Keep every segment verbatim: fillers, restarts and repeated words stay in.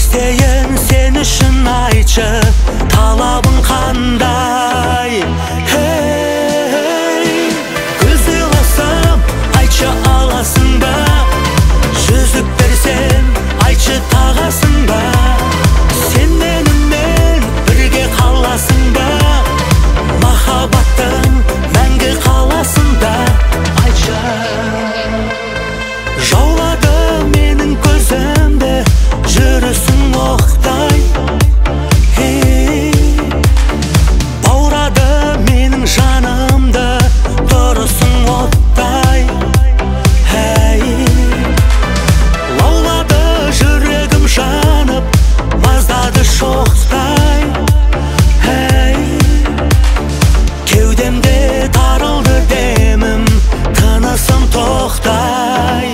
істейін сен үшін айтшы, талабың қандай? Хей, гүл сыйласам айтшы аласың ба? Жүзік берсем айтшы тағасың ба? Сен менімен бірге қаласың ба? Махаббаттың мәңгі қаласың да? Айтшы. Жаулады менің көзімді жүрісің оқтай, баурады менің жанымды тұрысың оттай. Лаулады жүрегім жанып, маздады шоқтай. Кеудемде тарылды демім, тынысым тоқтай.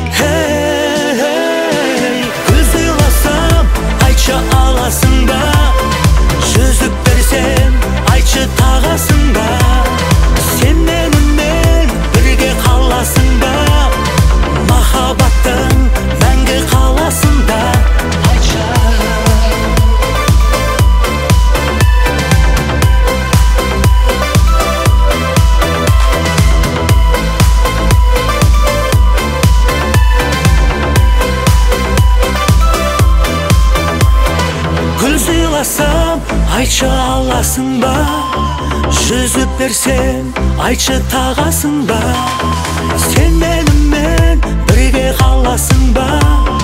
Гүл сыйласам айтшы аласың ба? Жүзік берсем айтшы тағасың ба? Сен менімен бірге қаласың ба? Махаббаттың мәңгі қаласың да? Айтшы. Гүл сыйласам айтшы аласың ба? Жүзік берсем айтшы тағасың ба? Сен менімен бірге қаласың ба?